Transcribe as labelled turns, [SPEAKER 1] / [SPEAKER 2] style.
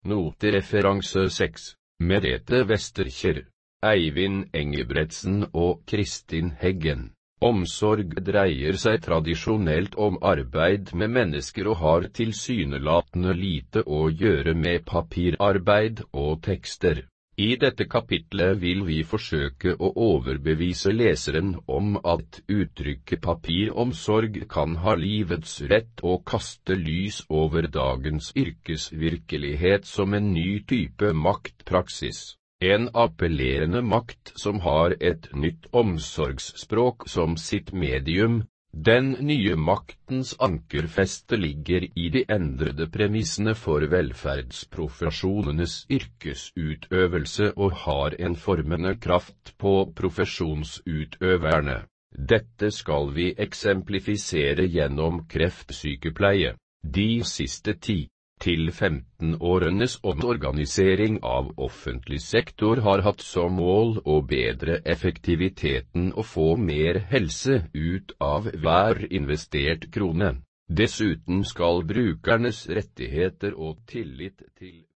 [SPEAKER 1] Notereferanse 6. Merete Vesterkjær, Eivind Engebretsen og Kristin Heggen. Omsorg dreier seg tradisjonelt om arbeid med mennesker og har tilsynelatende lite å gjøre med papirarbeid og tekster. I dette kapitlet vil vi forsøke å overbevise leseren om at uttrykket papiromsorg kan ha livets rett og kaste lys over dagens yrkesvirkelighet som en ny type maktpraksis. En appellerende makt som har et nytt omsorgsspråk som sitt medium. Den nye maktens ankerfeste ligger i de endrede premissene for velferdsprofesjonenes yrkesutøvelse og har en formende kraft på profesjonsutøverne. Dette skal vi eksemplifisere gjennom kreftsykepleie. De siste 10–15 årenes omorganisering av offentlig sektor har hatt som mål å bedre effektiviteten og få mer helse ut av hver investert krone. Dessuten skal brukernes rettigheter og tillit til